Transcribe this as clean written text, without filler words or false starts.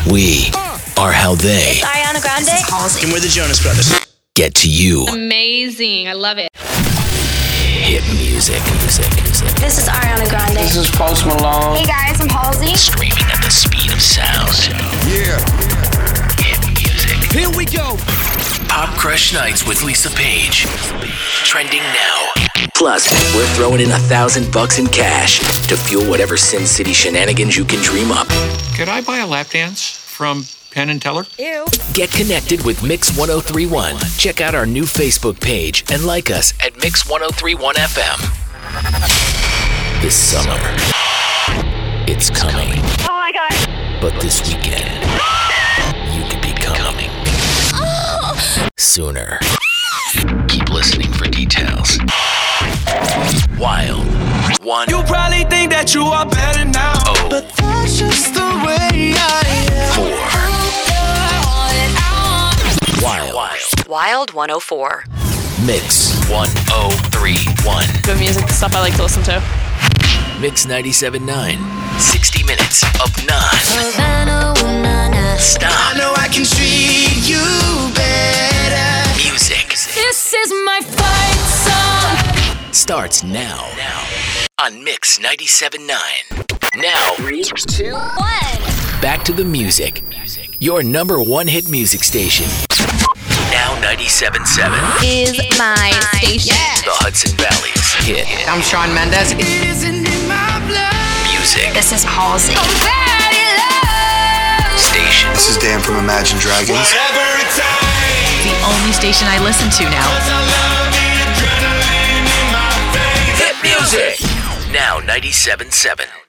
We are how they. It's Ariana Grande. This is Halsey. And we're the Jonas Brothers. Get to you. Amazing. I love it. Hit music. This is Ariana Grande. This is Post Malone. Hey guys, I'm Halsey. Streaming at the speed of sound. Yeah. Hit music. Here we go. Pop Crush Nights with Lisa Page. Trending now. Plus, we're throwing in $1,000 in cash to fuel whatever Sin City shenanigans you can dream up. Could I buy a lap dance from Penn and Teller? Ew. Get connected with Mix 1031. Check out our new Facebook page and like us at Mix 1031 FM. This summer, it's coming. Oh my god. But this weekend, you could be coming sooner. Keep listening for details. Wild. One. You probably think that you are better now. Oh. But that's just the way I am. 4. Wild. Wild 104. Mix 1031. Good music, stuff I like to listen to. Mix 97.9. 60 minutes of non-stop. I know I can treat you better. Music. This is my fight song. Starts now. On Mix 97.9. Now. 3, 2, 1. Back to the music. Your number one hit music station. Now 97.7. Is my station. The Hudson Valley's hit. I'm Shawn Mendes. Isn't in my blood. Music. This is Halsey. Station. This is Dan from Imagine Dragons. Whatever it takes. The only station I listen to now. Hit music. Now 97.7.